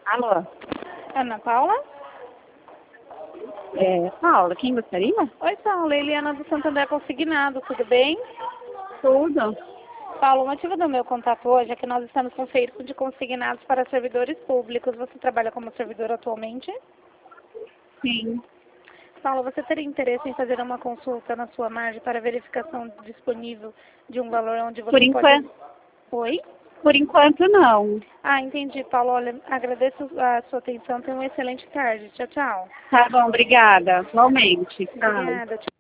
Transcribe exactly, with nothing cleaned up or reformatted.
Alô? Ana Paula? É, Paula, quem gostaria? Oi, Paula. Eliana do Santander Consignado, tudo bem? Tudo. Paula, o motivo do meu contato hoje é que nós estamos com feito de consignados para servidores públicos. Você trabalha como servidor atualmente? Sim. Paula, você teria interesse em fazer uma consulta na sua margem para verificação disponível de um valor onde você Por pode... enquanto, Oi? por enquanto não. Ah, entendi, Paula. Olha, agradeço a sua atenção. Tenha uma excelente tarde. Tchau, tchau. Tá bom, obrigada. Igualmente. Tchau. Obrigada.